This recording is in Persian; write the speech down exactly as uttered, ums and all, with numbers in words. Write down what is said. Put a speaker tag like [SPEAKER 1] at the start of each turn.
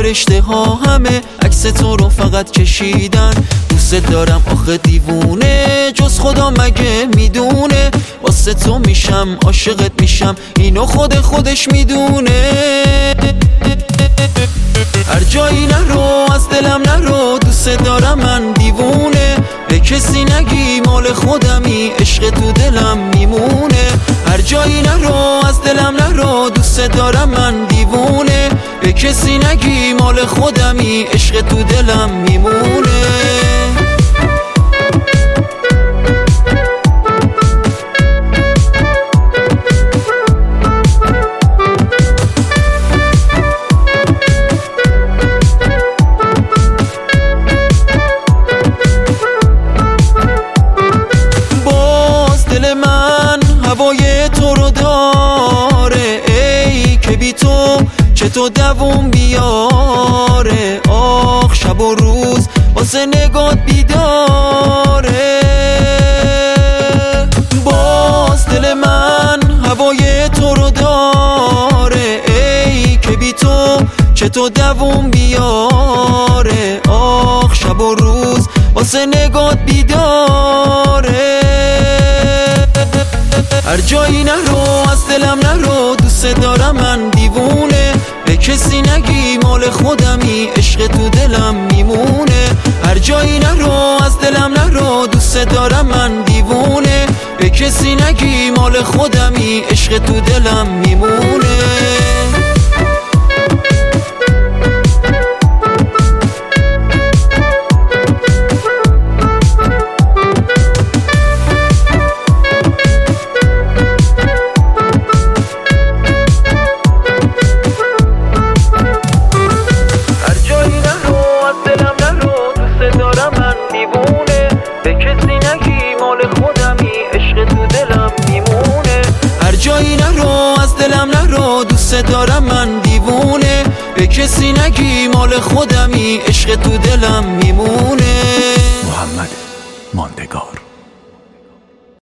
[SPEAKER 1] فرشته ها همه عکس تو رو فقط کشیدن. دوست دارم آخه دیوونه، جز خدا مگه میدونه؟ واسه تو میشم عاشقت میشم، اینو خود خودش میدونه. هر جایی نرو از دلم نرو، دوست دارم من دیوونه. به کسی نگی مال خودمی، عشق تو دلم میمونه. هر جایی نرو از دلم نرو، دوست دارم من دیوونه. به کسی نگی مال خودمی، عشق تو دلم میمونه. هوای تو رو داره، ای که بی تو چطور دووم بیاره. آخ شب و روز واسه نگات بیداره. باز دل من هوای تو رو داره، ای که بی تو چطور دووم بیاره. آخ شب و روز واسه نگات بیداره. هر جایی نرو از دلم نرو، دوست دارم من دیوونه. به کسی نگی مال خودمی، عشق تو دلم میمونه. هر جایی نرو از دلم نرو، دوست دارم من دیوونه. به کسی نگی مال خودمی، عشق تو دلم میمونه. جایی نرو از دلم نرو، دوست دارم من دیوونه. به کسی نگی مال خودمی، عشق تو دلم میمونه.
[SPEAKER 2] محمد ماندگار.